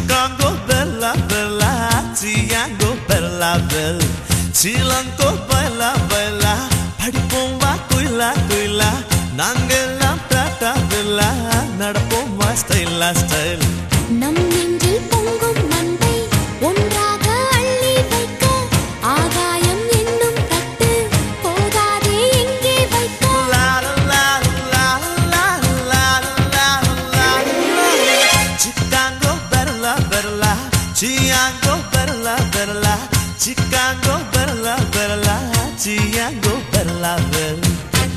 Chicago bella bella, Chicago bella bella, Chilango bella bella, படிப்போம் வா குயிலா குயிலா, நாங்கெல்லாம் டாடா பில்லா, நடப்போம் வா ஸ்டைலா ஸ்டைல். நம் நெஞ்சில் பொங்கும் மண்டை ஒன்றாக அள்ளி வைக்க, ஆகாயம் என்னும் தட்டு போதாதே எங்கே வைக்க. லா லா லா லா லா லா லா, Chicago bella bella, Chicago bella bella, Chicago bella bella, Chicago bella bella.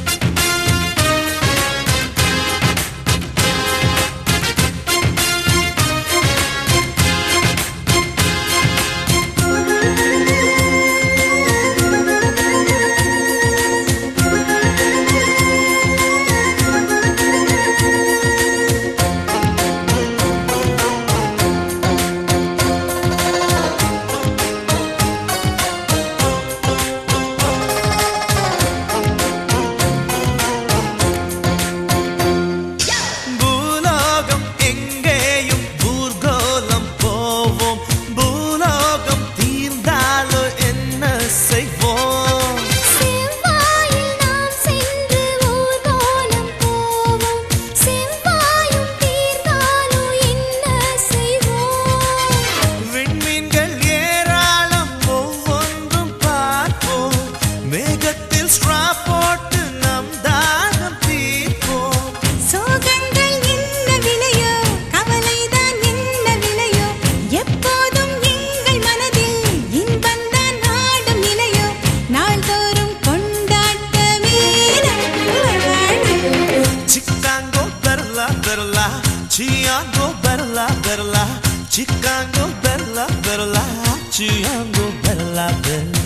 Chicago bella bella, Chicago bella bella, Chicago bella bella.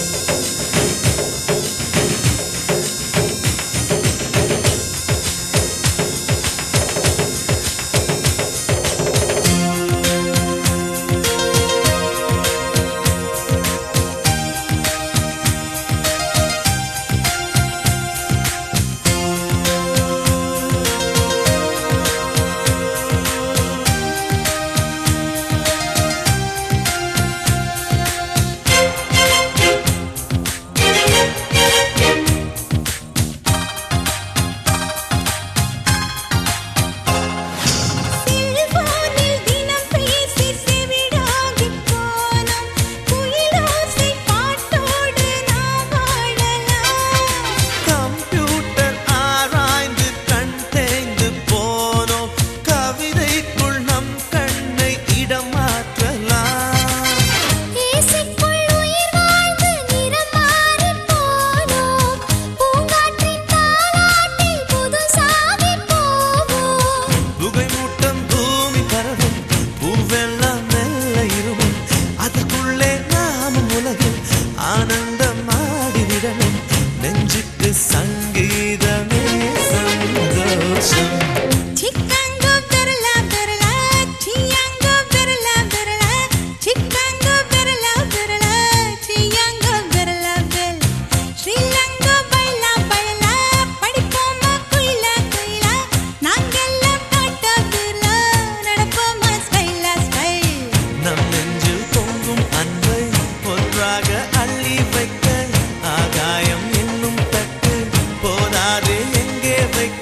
சங்கீதமே சந்தோஷம். Chicago bella bella, Chicago bella bella, Chicago bella bella, Chicago bella bella, Sri Lanka bella bella, படிப்போமா Qila Qila, நாங்கெல்லாம் டாடா பில்லா, நடப்போமா ஸ்டைலா style. நம் நெஞ்சில் பொங்கும் அன்பை ஒன்றாக அள்ளி வைக்க, ஆகாயம் என்னும் தட்டு போதாதே எங்கே வைக்க.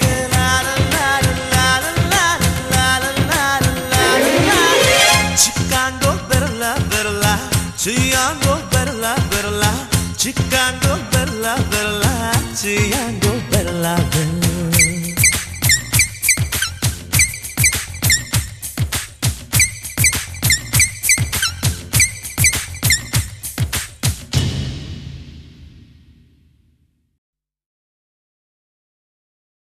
Chicago bella bella, Chicago bella bella, Chicago bella bella, Chicago bella bella.